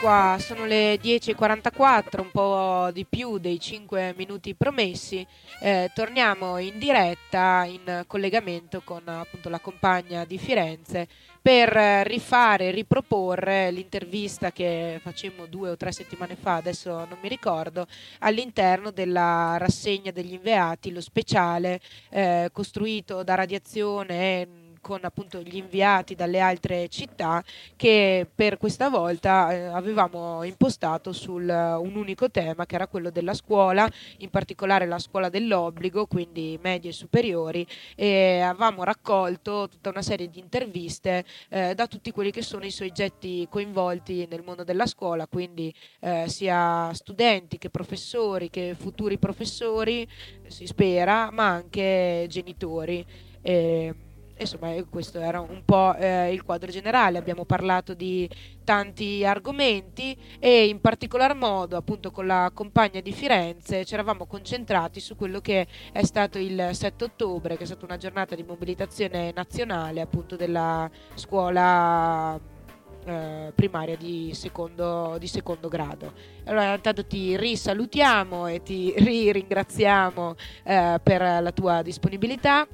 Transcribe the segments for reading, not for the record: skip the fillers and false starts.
qua, sono le 10:44, un po' di più dei 5 minuti promessi. Torniamo in diretta, in collegamento con appunto la compagna di Firenze per riproporre l'intervista che facemmo 2 o 3 settimane fa, adesso non mi ricordo, all'interno della rassegna degli inviati, lo speciale costruito da Radiazione con appunto gli inviati dalle altre città, che per questa volta avevamo impostato sul un unico tema, che era quello della scuola, in particolare la scuola dell'obbligo, quindi medie e superiori, e avevamo raccolto tutta una serie di interviste da tutti quelli che sono i soggetti coinvolti nel mondo della scuola, quindi sia studenti che professori che futuri professori, si spera, ma anche genitori. Insomma, questo era un po' il quadro generale. Abbiamo parlato di tanti argomenti e in particolar modo, appunto, con la compagna di Firenze ci eravamo concentrati su quello che è stato il 7 ottobre, che è stata una giornata di mobilitazione nazionale, appunto, della scuola primaria di secondo grado. Allora, intanto ti risalutiamo e ti ringraziamo per la tua disponibilità.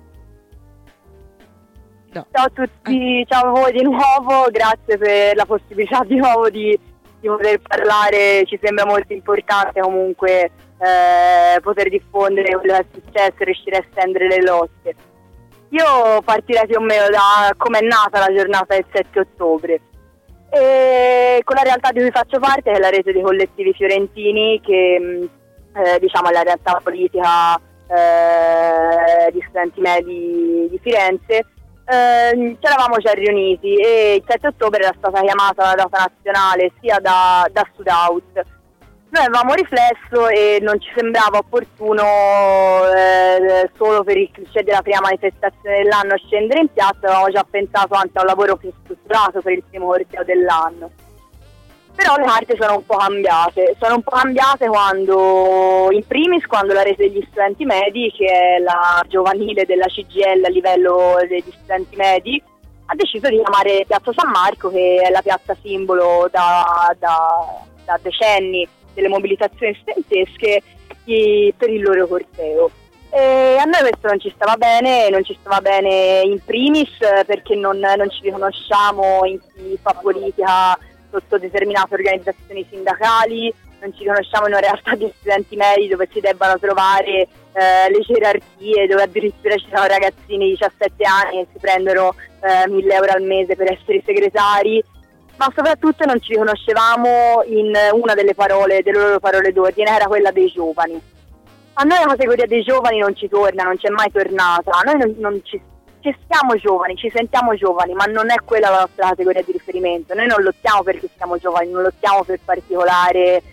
No. Ciao a tutti, ciao a voi di nuovo, grazie per la possibilità di nuovo di poter parlare. Ci sembra molto importante comunque poter diffondere quello che è successo e riuscire a estendere le lotte. Io partirei più o meno da come è nata la giornata del 7 ottobre e con la realtà di cui faccio parte, che è la rete dei collettivi fiorentini, che diciamo è la realtà politica di studenti medi di Firenze. Ci eravamo già riuniti e il 7 ottobre era stata chiamata la data nazionale sia da Sudaut. Noi avevamo riflesso e non ci sembrava opportuno solo per il cliché della prima manifestazione dell'anno scendere in piazza, avevamo già pensato anche a un lavoro più strutturato per il primo corteo dell'anno. Però le carte sono un po' cambiate quando, in primis, quando la rete degli studenti medi, che è la giovanile della CGIL a livello degli studenti medi, ha deciso di chiamare Piazza San Marco, che è la piazza simbolo da decenni delle mobilitazioni studentesche, per il loro corteo. E a noi questo non ci stava bene in primis perché non ci riconosciamo in chi fa politica sotto determinate organizzazioni sindacali, non ci riconosciamo in una realtà di studenti medi dove si debbano trovare le gerarchie, dove addirittura ci sono ragazzini di 17 anni che si prendono 1.000 euro al mese per essere segretari, ma soprattutto non ci riconoscevamo in una delle loro parole d'ordine, era quella dei giovani. A noi la categoria dei giovani non ci torna, non c'è mai tornata, a noi non ci siamo giovani, ci sentiamo giovani, ma non è quella la nostra categoria di riferimento. Noi non lottiamo perché siamo giovani, non lottiamo per particolare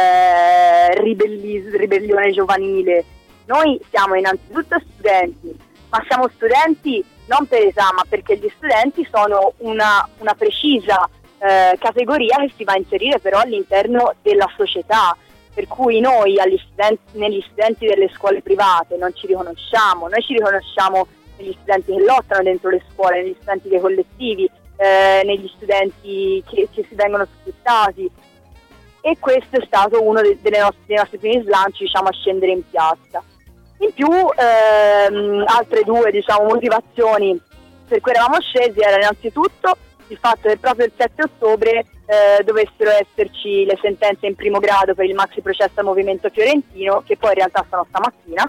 ribellione giovanile. Noi siamo innanzitutto studenti, ma siamo studenti non per età, ma perché gli studenti sono una precisa categoria che si va a inserire però all'interno della società, per cui noi negli studenti delle scuole private non ci riconosciamo, noi ci riconosciamo negli studenti che lottano dentro le scuole, negli studenti dei collettivi, negli studenti che si vengono sfruttati, e questo è stato uno dei nostri primi slanci, diciamo, a scendere in piazza. In più altre due, diciamo, motivazioni per cui eravamo scesi era innanzitutto il fatto che proprio il 7 ottobre dovessero esserci le sentenze in primo grado per il maxi processo al movimento fiorentino, che poi in realtà sono stamattina,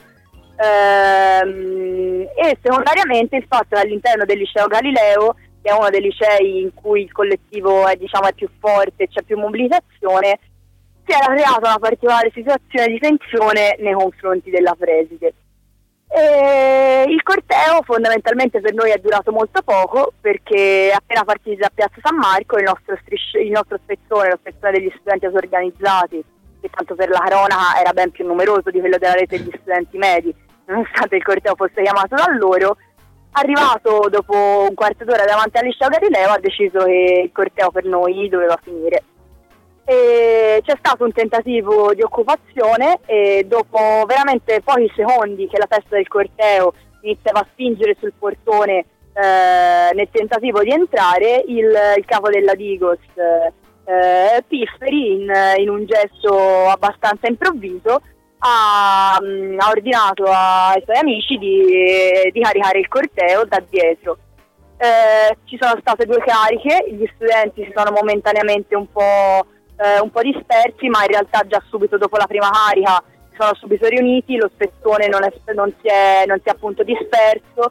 e secondariamente il fatto che all'interno del liceo Galileo, che è uno dei licei in cui il collettivo è più forte, c'è più mobilitazione, si era creata una particolare situazione di tensione nei confronti della preside. Il corteo fondamentalmente per noi è durato molto poco, perché appena partiti da Piazza San Marco il nostro spezzone, lo spezzone degli studenti autorganizzati, che tanto per la cronaca era ben più numeroso di quello della rete degli studenti medi, nonostante il corteo fosse chiamato da loro, arrivato dopo un quarto d'ora davanti al liceo Galileo, ha deciso che il corteo per noi doveva finire. E c'è stato un tentativo di occupazione e dopo veramente pochi secondi che la testa del corteo iniziava a spingere sul portone nel tentativo di entrare, il capo della Digos Pifferi, in un gesto abbastanza improvviso, ha ordinato ai suoi amici di caricare il corteo da dietro. Ci sono state 2 cariche, gli studenti si sono momentaneamente un po' dispersi, ma in realtà già subito dopo la prima carica si sono subito riuniti, lo spezzone non si è appunto disperso,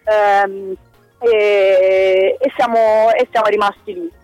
e siamo rimasti lì.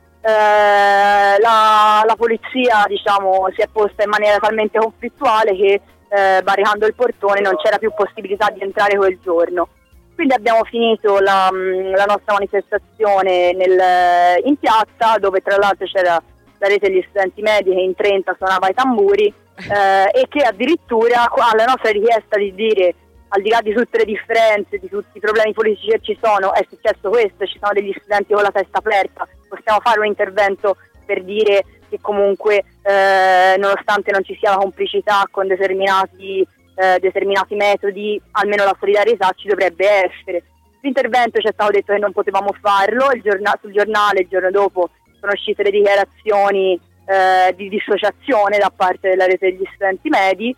La polizia, diciamo, si è posta in maniera talmente conflittuale che barricando il portone non c'era più possibilità di entrare quel giorno. Quindi abbiamo finito la nostra manifestazione in piazza, dove tra l'altro c'era la rete degli studenti medi che in 30 suonava i tamburi, e che addirittura alla nostra richiesta di dire, al di là di tutte le differenze, di tutti i problemi politici che ci sono, è successo questo, ci sono degli studenti con la testa aperta, possiamo fare un intervento per dire che comunque nonostante non ci sia la complicità con determinati metodi, almeno la solidarietà ci dovrebbe essere. L'intervento ci è stato detto che non potevamo farlo, sul giornale il giorno dopo sono uscite le dichiarazioni di dissociazione da parte della rete degli studenti medi,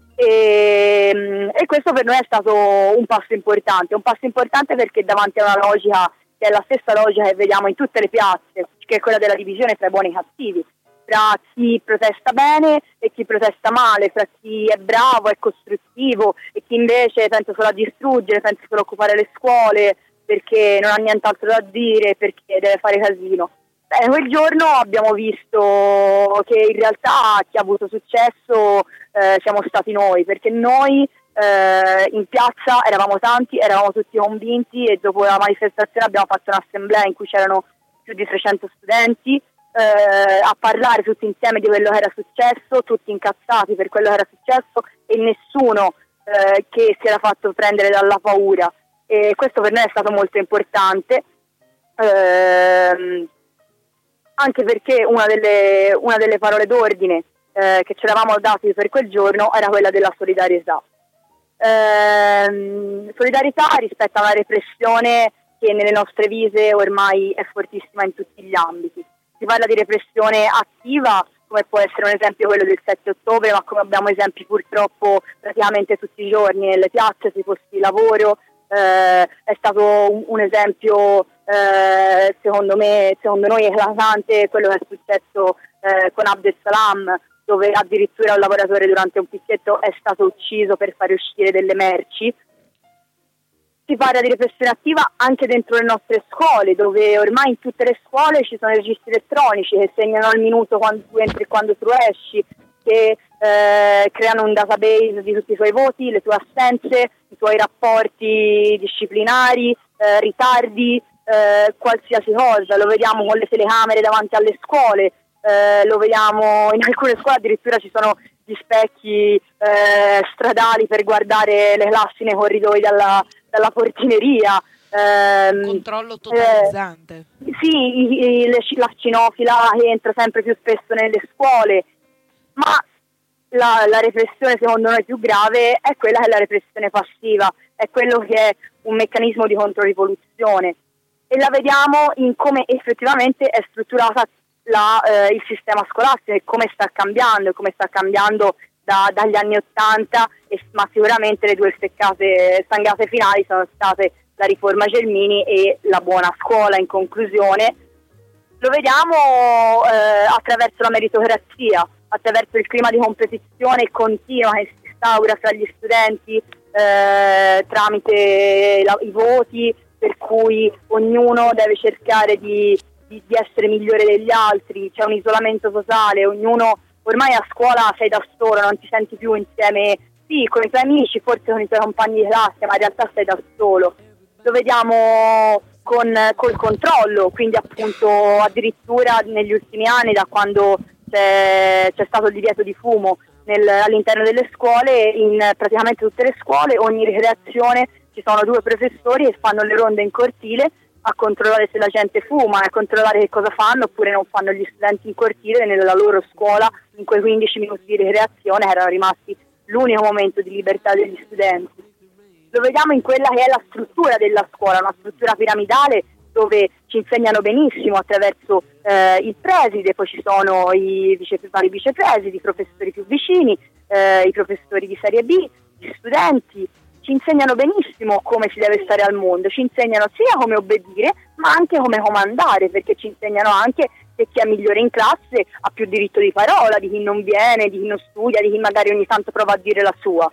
e questo per noi è stato un passo importante perché davanti a una logica che è la stessa logica che vediamo in tutte le piazze, che è quella della divisione tra i buoni e i cattivi, tra chi protesta bene e chi protesta male, tra chi è bravo, è costruttivo e chi invece pensa solo a distruggere, pensa solo a occupare le scuole perché non ha nient'altro da dire, perché deve fare casino. Quel giorno abbiamo visto che in realtà chi ha avuto successo siamo stati noi, perché noi in piazza eravamo tanti, eravamo tutti convinti, e dopo la manifestazione abbiamo fatto un'assemblea in cui c'erano più di 300 studenti a parlare tutti insieme di quello che era successo, tutti incazzati per quello che era successo, e nessuno che si era fatto prendere dalla paura, e questo per noi è stato molto importante, anche perché una delle parole d'ordine che ci eravamo dati per quel giorno era quella della solidarietà. Solidarietà rispetto a una repressione che nelle nostre vite ormai è fortissima in tutti gli ambiti. Si parla di repressione attiva, come può essere un esempio quello del 7 ottobre, ma come abbiamo esempi purtroppo praticamente tutti i giorni nelle piazze, sui posti di lavoro. È stato un esempio secondo noi eclatante quello che è successo con Abdel Salam, dove addirittura un lavoratore durante un picchetto è stato ucciso per fare uscire delle merci. Si parla di repressione attiva anche dentro le nostre scuole, dove ormai in tutte le scuole ci sono i registri elettronici che segnano al minuto quando tu entri e quando tu esci, che creano un database di tutti i tuoi voti, le tue assenze, i tuoi rapporti disciplinari, ritardi, qualsiasi cosa. Lo vediamo con le telecamere davanti alle scuole, lo vediamo in alcune scuole, addirittura ci sono gli specchi stradali per guardare le classi nei corridoi dalla portineria. Controllo totalizzante. Sì, la cinofila che entra sempre più spesso nelle scuole, ma la repressione secondo noi più grave è quella che è la repressione passiva, è quello che è un meccanismo di controrivoluzione, e la vediamo in come effettivamente è strutturata il sistema scolastico e come sta cambiando dagli anni '80, ma sicuramente le due stangate finali sono state la riforma Gelmini e la buona scuola. In conclusione, lo vediamo attraverso la meritocrazia, attraverso il clima di competizione continua che si instaura fra gli studenti tramite i voti, per cui ognuno deve cercare di essere migliore degli altri, c'è un isolamento totale, ognuno ormai a scuola sei da solo, non ti senti più insieme, sì, con i tuoi amici, forse con i tuoi compagni di classe, ma in realtà sei da solo. Lo vediamo col controllo, quindi appunto addirittura negli ultimi anni, da quando c'è stato il divieto di fumo all'interno delle scuole, in praticamente tutte le scuole, ogni ricreazione ci sono 2 professori che fanno le ronde in cortile a controllare se la gente fuma, a controllare che cosa fanno oppure non fanno gli studenti in cortile nella loro scuola, in quei 15 minuti di ricreazione erano rimasti l'unico momento di libertà degli studenti. Lo vediamo in quella che è la struttura della scuola, una struttura piramidale dove ci insegnano benissimo attraverso il preside, poi ci sono i vari vicepresidi, i professori più vicini, i professori di serie B, gli studenti, ci insegnano benissimo come si deve stare al mondo, ci insegnano sia come obbedire ma anche come comandare, perché ci insegnano anche che chi è migliore in classe ha più diritto di parola, di chi non viene, di chi non studia, di chi magari ogni tanto prova a dire la sua.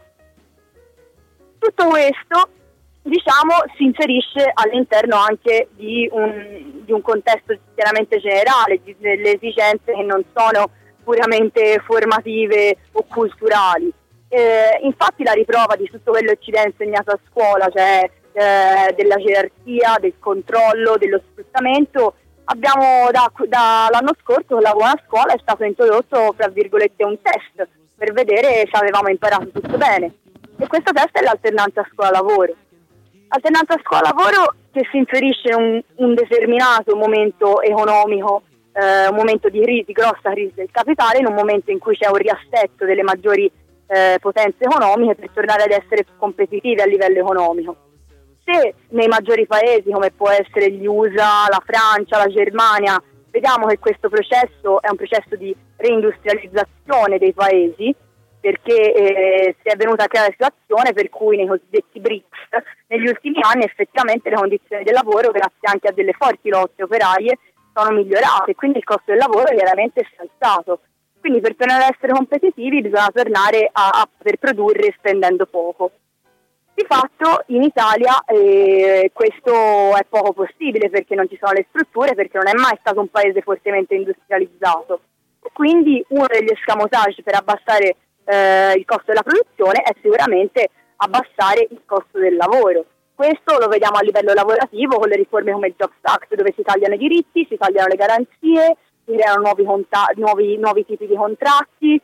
Tutto questo, diciamo, si all'interno anche di un contesto chiaramente generale, delle esigenze che non sono puramente formative o culturali. Infatti la riprova di tutto quello che ci viene insegnato a scuola, cioè della gerarchia, del controllo, dello sfruttamento, abbiamo dall'anno scorso con la buona scuola è stato introdotto, tra virgolette, un test per vedere se avevamo imparato tutto bene. E questo test è l'alternanza scuola-lavoro. Alternanza scuola-lavoro che si inserisce in un determinato momento economico, un momento di grossa crisi del capitale, in un momento in cui c'è un riassetto delle maggiori potenze economiche per tornare ad essere competitivi a livello economico. Se nei maggiori paesi come può essere gli USA, la Francia, la Germania, vediamo che questo processo è un processo di reindustrializzazione dei paesi, perché si è venuta a creare una situazione per cui nei cosiddetti BRICS negli ultimi anni effettivamente le condizioni del lavoro, grazie anche a delle forti lotte operaie, sono migliorate, quindi il costo del lavoro chiaramente si è alzato. Quindi per tornare ad essere competitivi bisogna tornare a poter produrre spendendo poco. Di fatto in Italia questo è poco possibile perché non ci sono le strutture, perché non è mai stato un paese fortemente industrializzato. Quindi uno degli escamotage per abbassare il costo della produzione è sicuramente abbassare il costo del lavoro. Questo lo vediamo a livello lavorativo con le riforme come il Jobs Act, dove si tagliano i diritti, si tagliano le garanzie, si creano nuovi tipi di contratti,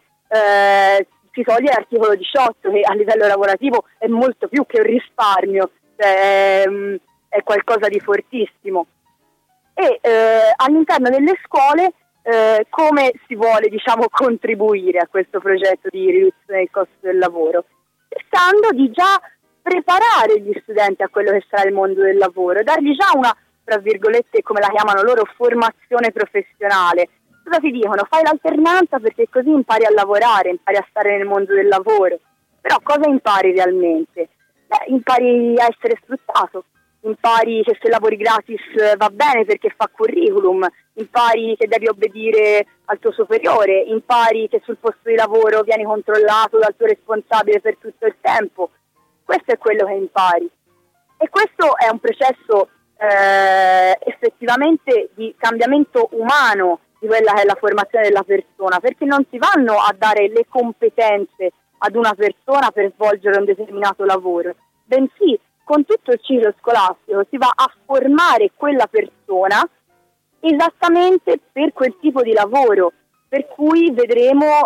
si toglie l'articolo 18 che a livello lavorativo è molto più che un risparmio, è qualcosa di fortissimo. E all'interno delle scuole come si vuole, diciamo, contribuire a questo progetto di riduzione del costo del lavoro? Cercando di già preparare gli studenti a quello che sarà il mondo del lavoro, dargli già una, tra virgolette, come la chiamano loro, formazione professionale. Cosa ti dicono? Fai l'alternanza perché così impari a lavorare, impari a stare nel mondo del lavoro. Però cosa impari realmente? Impari a essere sfruttato, impari che se lavori gratis va bene perché fa curriculum, impari che devi obbedire al tuo superiore, impari che sul posto di lavoro vieni controllato dal tuo responsabile per tutto il tempo. Questo è quello che impari. E questo è un processo effettivamente di cambiamento umano di quella che è la formazione della persona, perché non si vanno a dare le competenze ad una persona per svolgere un determinato lavoro, bensì con tutto il ciclo scolastico si va a formare quella persona esattamente per quel tipo di lavoro, per cui vedremo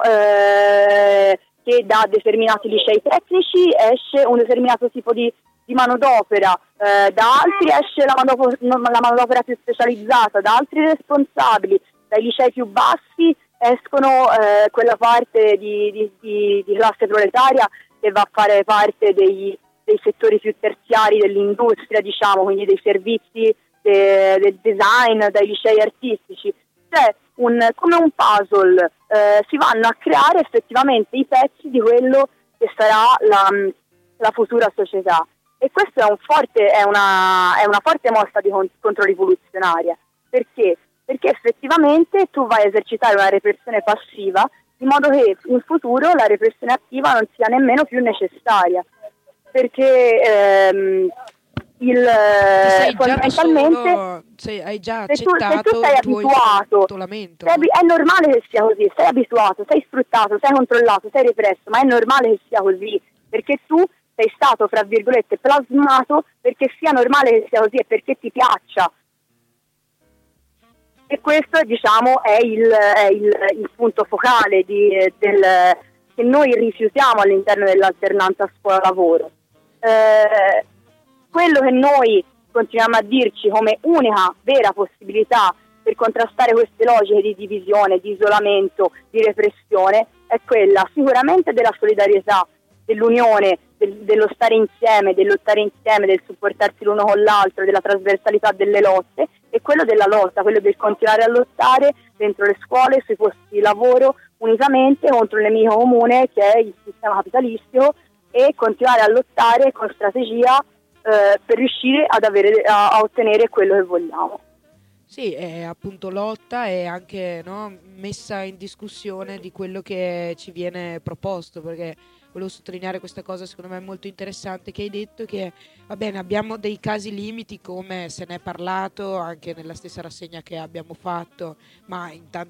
che da determinati licei tecnici esce un determinato tipo di manodopera, da altri esce la manodopera più specializzata, da altri responsabili, dai licei più bassi escono quella parte di classe proletaria che va a fare parte dei settori più terziari dell'industria, diciamo, quindi dei servizi, del design, dai licei artistici. Cioè, come un puzzle, si vanno a creare effettivamente i pezzi di quello che sarà la futura società. E questo è una forte mossa di controrivoluzionaria. Perché? Perché effettivamente tu vai a esercitare una repressione passiva in modo che in futuro la repressione attiva non sia nemmeno più necessaria. Perché fondamentalmente hai già se tu sei abituato abituato, è normale che sia così, sei abituato, sei sfruttato, sei controllato, sei represso, ma è normale che sia così, perché tu sei stato, fra virgolette, plasmato perché sia normale che sia così e perché ti piaccia. E questo, diciamo, è il punto focale che noi rifiutiamo all'interno dell'alternanza scuola-lavoro. Quello che noi continuiamo a dirci come unica vera possibilità per contrastare queste logiche di divisione, di isolamento, di repressione è quella sicuramente della solidarietà, dell'unione, dello stare insieme, del lottare insieme, del supportarsi l'uno con l'altro, della trasversalità delle lotte, e quello della lotta, quello del continuare a lottare dentro le scuole, sui posti di lavoro, unicamente contro il nemico comune che è il sistema capitalistico, e continuare a lottare con strategia per riuscire a ottenere quello che vogliamo. Sì, è appunto lotta e anche, no, messa in discussione di quello che ci viene proposto, perché volevo sottolineare questa cosa secondo me molto interessante che hai detto, che va bene, abbiamo dei casi limiti come se ne è parlato anche nella stessa rassegna che abbiamo fatto, ma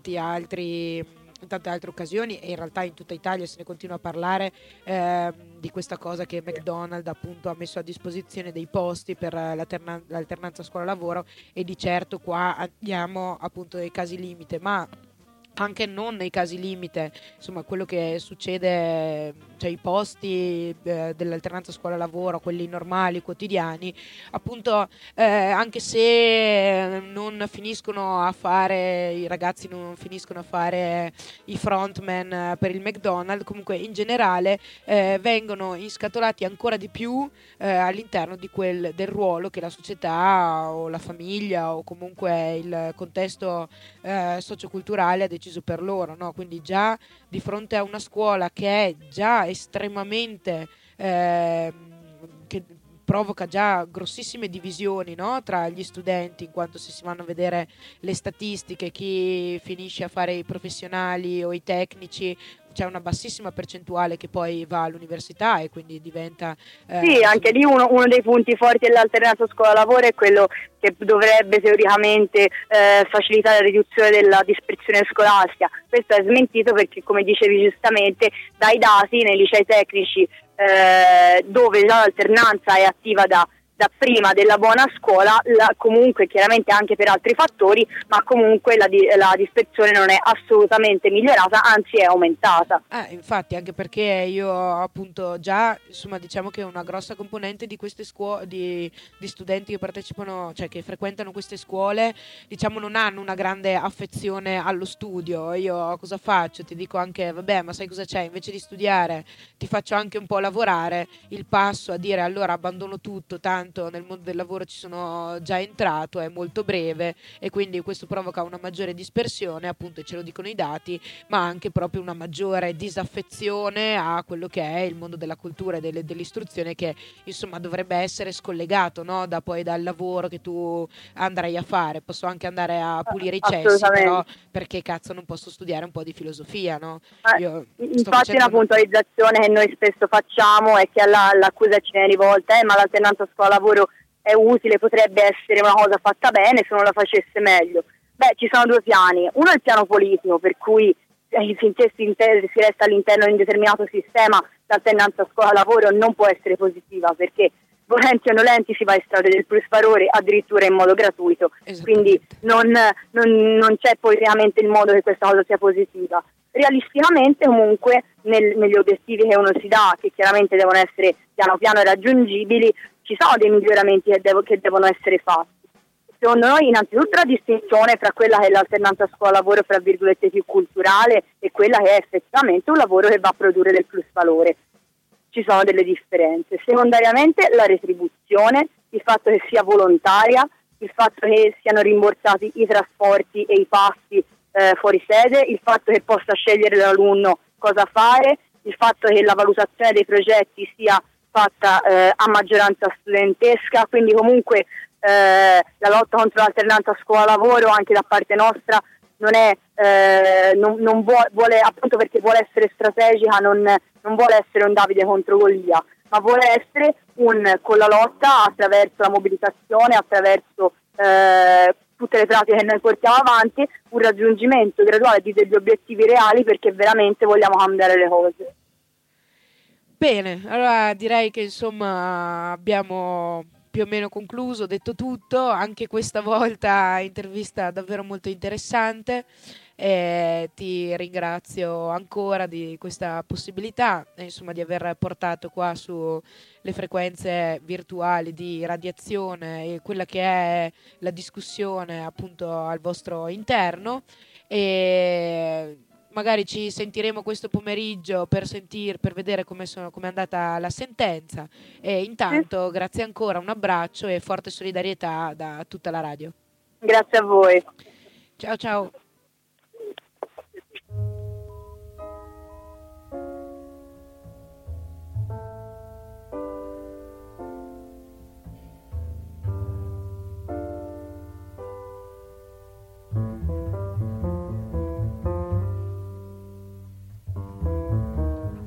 in tante altre occasioni, e in realtà in tutta Italia se ne continua a parlare, di questa cosa che McDonald's appunto ha messo a disposizione dei posti per l'alternanza scuola-lavoro, e di certo qua abbiamo appunto dei casi limite, ma anche non nei casi limite, insomma quello che succede, cioè i posti dell'alternanza scuola-lavoro, quelli normali, quotidiani, appunto anche se non finiscono a fare, i ragazzi non finiscono a fare i frontman per il McDonald's, comunque in generale vengono inscatolati ancora di più all'interno del ruolo che la società o la famiglia o comunque il contesto socioculturale ha deciso per loro, no? Quindi già di fronte a una scuola che è già estremamente che provoca già grossissime divisioni, no? Tra gli studenti, in quanto se si vanno a vedere le statistiche, chi finisce a fare i professionali o i tecnici, c'è una bassissima percentuale che poi va all'università e quindi diventa sì, anche lì uno dei punti forti dell'alternanza scuola-lavoro è quello che dovrebbe teoricamente facilitare la riduzione della dispersione scolastica. Questo è smentito perché, come dicevi giustamente, dai dati nei licei tecnici dove già l'alternanza è attiva da prima della buona scuola, comunque chiaramente anche per altri fattori, ma comunque la dispersione non è assolutamente migliorata, anzi è aumentata. Infatti, anche perché io appunto già, insomma, diciamo che una grossa componente di queste scuole, di studenti che partecipano, cioè che frequentano queste scuole, diciamo non hanno una grande affezione allo studio. Io cosa faccio? Ti dico anche, vabbè, ma sai cosa c'è? Invece di studiare ti faccio anche un po' lavorare. Il passo a dire allora abbandono tutto, tanto nel mondo del lavoro ci sono già entrato, è molto breve, e quindi questo provoca una maggiore dispersione, appunto, e ce lo dicono i dati, ma anche proprio una maggiore disaffezione a quello che è il mondo della cultura e dell'istruzione, che insomma dovrebbe essere scollegato, no? Poi dal lavoro che tu andrai a fare. Posso anche andare a pulire i cessi, però perché cazzo non posso studiare un po' di filosofia, no? Infatti una puntualizzazione che noi spesso facciamo è che all'accusa ci viene rivolta ma l'alternanza scuola-lavoro è utile, potrebbe essere una cosa fatta bene se non la facesse meglio. Beh, ci sono due piani. Uno è il piano politico, per cui finché si resta all'interno di un determinato sistema, l'alternanza scuola-lavoro non può essere positiva, perché volenti o nolenti si va a estrarre del plusvalore addirittura in modo gratuito, quindi non c'è poi veramente il modo che questa cosa sia positiva. Realisticamente comunque negli obiettivi che uno si dà, che chiaramente devono essere piano piano raggiungibili, ci sono dei miglioramenti che devono essere fatti. Secondo noi innanzitutto la distinzione fra quella che è l'alternanza scuola-lavoro fra virgolette più culturale e quella che è effettivamente un lavoro che va a produrre del plusvalore. Ci sono delle differenze. Secondariamente la retribuzione, il fatto che sia volontaria, il fatto che siano rimborsati i trasporti e i passi fuori sede, il fatto che possa scegliere l'alunno cosa fare, il fatto che la valutazione dei progetti sia fatta a maggioranza studentesca, quindi comunque la lotta contro l'alternanza scuola-lavoro anche da parte nostra non è non vuole, appunto perché vuole essere strategica, non vuole essere un Davide contro Golia, ma vuole essere con la lotta attraverso la mobilitazione, attraverso tutte le pratiche che noi portiamo avanti, un raggiungimento graduale degli obiettivi reali, perché veramente vogliamo cambiare le cose. Bene, allora direi che insomma abbiamo più o meno concluso, detto tutto. Anche questa volta intervista davvero molto interessante, e ti ringrazio ancora di questa possibilità, insomma, di aver portato qua su le frequenze virtuali di radiazione e quella che è la discussione appunto al vostro interno. E magari ci sentiremo questo pomeriggio per vedere come è andata la sentenza. E intanto, grazie ancora, un abbraccio e forte solidarietà da tutta la radio. Grazie a voi. Ciao ciao.